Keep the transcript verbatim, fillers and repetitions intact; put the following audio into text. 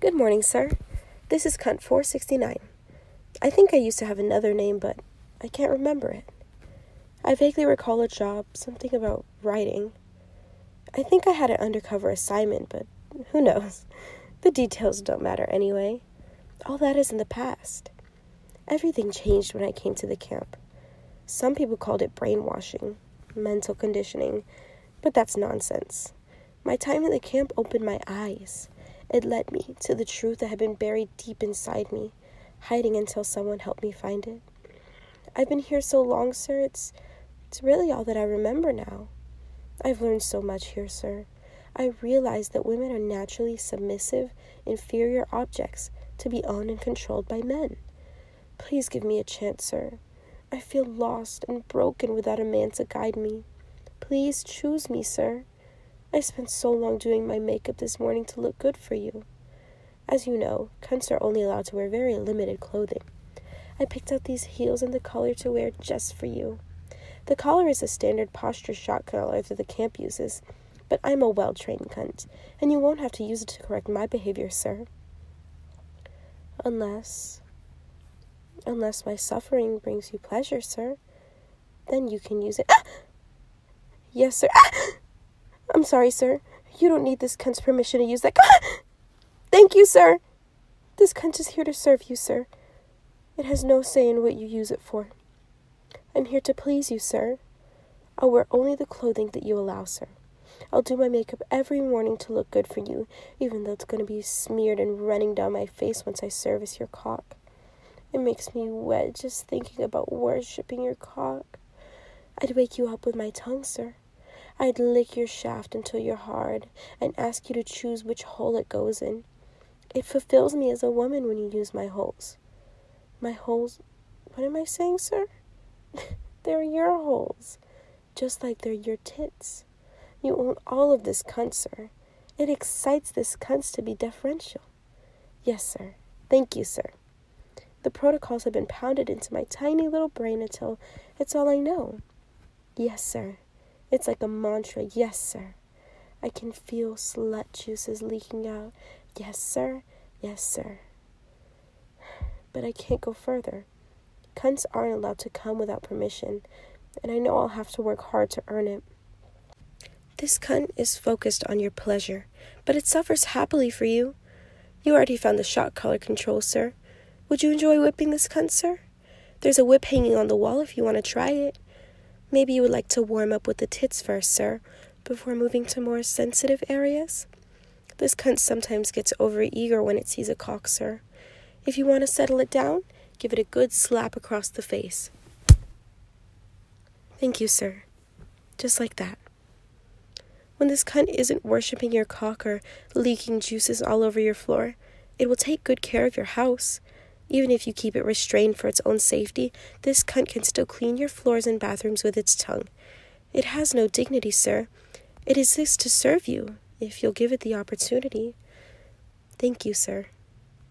Good morning, sir. This is Cunt four sixty-nine. I think I used to have another name, but I can't remember it. I vaguely recall a job, something about writing. I think I had an undercover assignment, but who knows? The details don't matter anyway. All that is in the past. Everything changed when I came to the camp. Some people called it brainwashing, mental conditioning, but that's nonsense. My time in the camp opened my eyes. It led me to the truth that had been buried deep inside me, hiding until someone helped me find it. I've been here so long, sir, it's, it's really all that I remember now. I've learned so much here, sir. I realize that women are naturally submissive, inferior objects to be owned and controlled by men. Please give me a chance, sir. I feel lost and broken without a man to guide me. Please choose me, sir. I spent so long doing my makeup this morning to look good for you. As you know, cunts are only allowed to wear very limited clothing. I picked out these heels and the collar to wear just for you. The collar is a standard posture shot collar that the camp uses, but I'm a well-trained cunt, and you won't have to use it to correct my behavior, sir. Unless... Unless my suffering brings you pleasure, sir. Then you can use it. Ah! Yes, sir. Ah! I'm sorry, sir. You don't need this cunt's permission to use that. Ah! Thank you, sir. This cunt is here to serve you, sir. It has no say in what you use it for. I'm here to please you, sir. I'll wear only the clothing that you allow, sir. I'll do my makeup every morning to look good for you, even though it's going to be smeared and running down my face once I service your cock. It makes me wet just thinking about worshipping your cock. I'd wake you up with my tongue, sir. I'd lick your shaft until you're hard and ask you to choose which hole it goes in. It fulfills me as a woman when you use my holes. My holes... What am I saying, sir? They're your holes, just like they're your tits. You own all of this cunt, sir. It excites this cunt to be deferential. Yes, sir. Thank you, sir. The protocols have been pounded into my tiny little brain until it's all I know. Yes, sir. It's like a mantra. Yes, sir. I can feel slut juices leaking out. Yes, sir. Yes, sir. But I can't go further. Cunts aren't allowed to come without permission, and I know I'll have to work hard to earn it. This cunt is focused on your pleasure, but it suffers happily for you. You already found the shot collar control, sir. Would you enjoy whipping this cunt, sir? There's a whip hanging on the wall if you want to try it. Maybe you would like to warm up with the tits first, sir, before moving to more sensitive areas. This cunt sometimes gets over-eager when it sees a cock, sir. If you want to settle it down, give it a good slap across the face. Thank you, sir. Just like that. When this cunt isn't worshipping your cock or leaking juices all over your floor, it will take good care of your house. Even if you keep it restrained for its own safety, this cunt can still clean your floors and bathrooms with its tongue. It has no dignity, sir. It exists to serve you, if you'll give it the opportunity. Thank you, sir.